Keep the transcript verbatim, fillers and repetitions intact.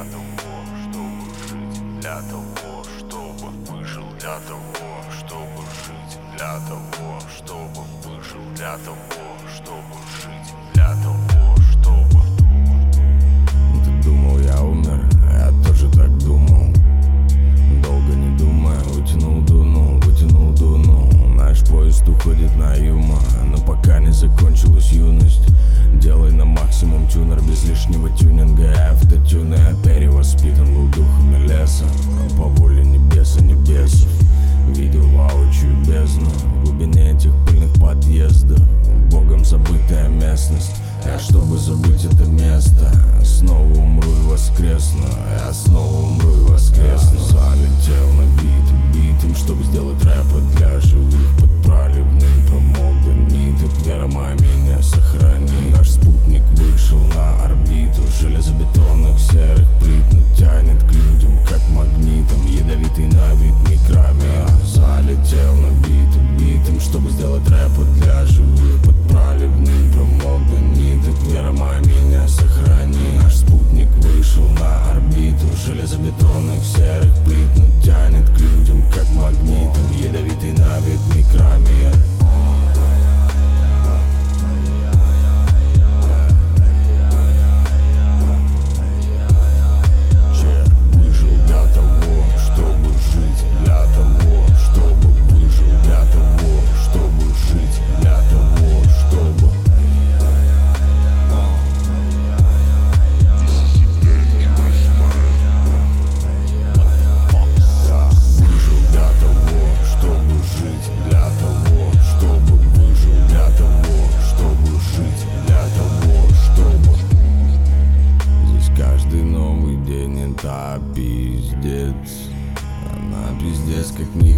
для того, чтобы жить, для того, чтобы выжил, для того, чтобы жить, для того, чтобы выжил, для того, чтобы жить, для того, чтобы. Ты думал, я умер, я тоже так думал. Долго не думая, утянул, дунул, утянул, дунул. Наш поезд уходит на юма, но пока не закончилась юность. Делай на максимум тюнер без лишнего тюнинга. Автотюны, я перевоспитан был духами леса. По воле небеса, небесов видел воочию бездну в глубине этих пыльных подъездов. Богом забытая местность. Я, чтобы забыть это место, снова умру и воскресну. Я снова умру и воскресну. Залетел на бит, битым, чтобы сделать рэпы для живых. Под проливным промоком ниток. Вера моя меня сохрани. Наш спутник вышел на орбиту железобетонных серых плит, но тянет к людям как магнитом. Ядовитый на вид микромер. Залетел на бит, битым, чтобы сделать рэпы для живых. Под проливным промоком ниток. Вера моя меня сохрани. Наш спутник вышел на орбиту железобетонных серых плит, но тянет к людям как магнитом. Ядовитый на вид микромер. Та пиздец, она пиздец как не